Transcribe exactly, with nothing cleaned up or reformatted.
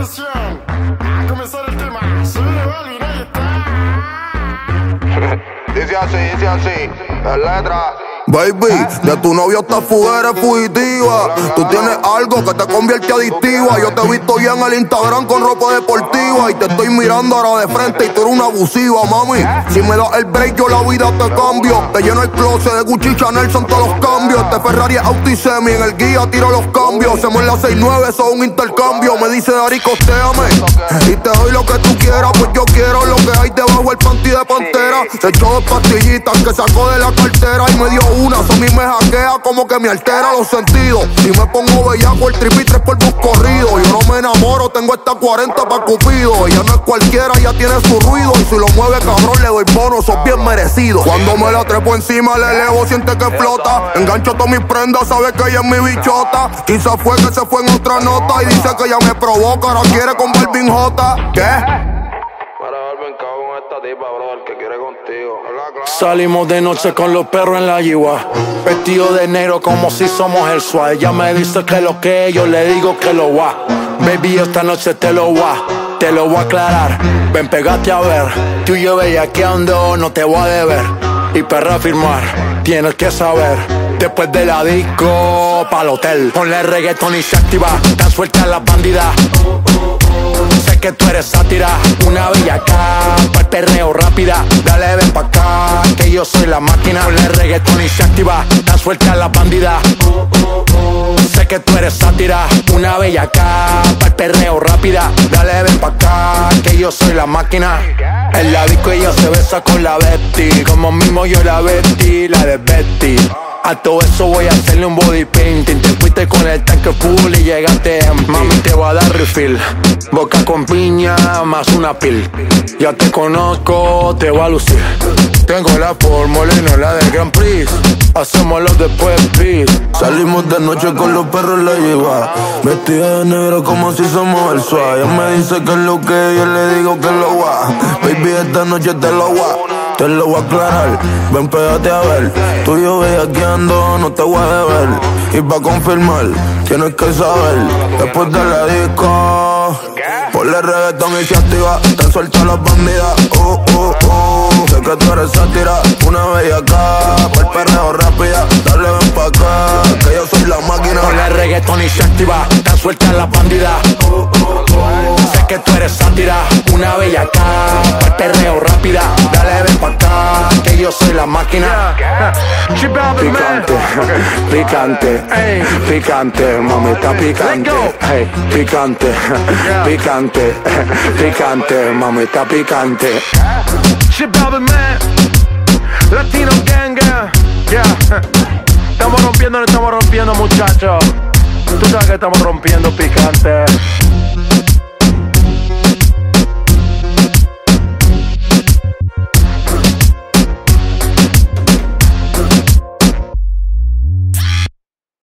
Atención, a comenzar el tema. Soy de Balvin, ahí está. Dice así, dice así, la letra. Baby, de tu novio esta fuga eres fugitiva. Tú tienes algo que te convierte adictiva. Yo te he visto ya en el Instagram con ropa deportiva. Y te estoy mirando ahora de frente y tú eres una abusiva, mami. Si me das el break yo la vida te cambio. Te lleno el closet de Gucci, Chanel, son todos los cambios. Este Ferrari es Auto y Semi, en el guía tiro los cambios. Hacemos en la seis nueve, eso es un intercambio. Me dice Dari, costéame y te doy lo que tú quieras. Pues yo quiero lo que hay debajo el panty de Pantera. Se echó dos pastillitas que sacó de la cartera y me dio una, eso a mí me hackea como que me altera los sentidos. Si me pongo bellaco, el tripi tres por dos corrido. Yo no me enamoro, tengo esta cuarenta pa' Cupido. Ella no es cualquiera, ya tiene su ruido. Y si lo mueve cabrón, le doy bono, sos bien merecido. Cuando me la trepo encima, le elevo, siente que flota. Engancho todas mis prendas, sabe que ella es mi bichota. Quizás fue que se fue en otra nota y dice que ella me provoca, ahora quiere con Balvin J. ¿Qué? Que quiere contigo. Salimos de noche con los perros en la yigua, vestido de negro como si somos el S W A T. Ella me dice que lo que yo le digo que lo va. Baby, esta noche te lo va, te lo voy a aclarar. Ven, pegate a ver, tú y yo bellaqueando, no te voy a deber. Y perra firmar, tienes que saber. Después de la disco, pa'l hotel. Ponle reggaetón y se activa, tan suelta las bandidas. Sé que tú eres sátira, una bellaca, pa'l perreo rápida. Dale, ven pa' acá, que yo soy la máquina. Ponle reggaetón y se activa, tan suelta las bandidas. Sé que tú eres sátira, una bellaca, pa'l perreo rápida. Dale, ven pa' acá, que yo soy la máquina. En la disco ella se besa con la Betty, como mismo yo la Betty, la de Betty. A todo eso voy a hacerle un body painting. Te fuiste con el tanque full y llegaste en mami, te voy a dar refill. Boca con piña, más una pill. Ya te conozco, te voy a lucir. Tengo la fórmula y no la del Grand Prix. Hacémoslo después, please. Salimos de noche con los perros en la yegua, vestida de negro como si somos el S W A T. Ella me dice que es lo que yo le digo que lo va. Baby, esta noche te lo va, te lo voy a aclarar. Ven, pégate a ver, tú y yo bellaqueando, no te voy a deber. Y pa' confirmar, tienes que saber. Después de la disco, ponle reggaetón y se activa, te suelta las bandidas. Uh, uh, uh. Sé que tú eres sátira, una bellaca, pa'l perreo rápida. Dale, ven pa' acá, que yo soy la máquina. Ponle reggaetón y se activa, te suelta las bandidas. Uh, uh, uh. Sé que tú eres sátira, una bellaca, pa'l perreo rápida. Dale, ven pa' acá, que yo soy la máquina. Picante, picante, picante, mami está picante. Hey, picante, picante, picante, mami está picante. Shit Balvin, man, Latino gang, yeah. Estamos rompiendo, no estamos rompiendo, muchachos. Tú sabes que estamos rompiendo, picante.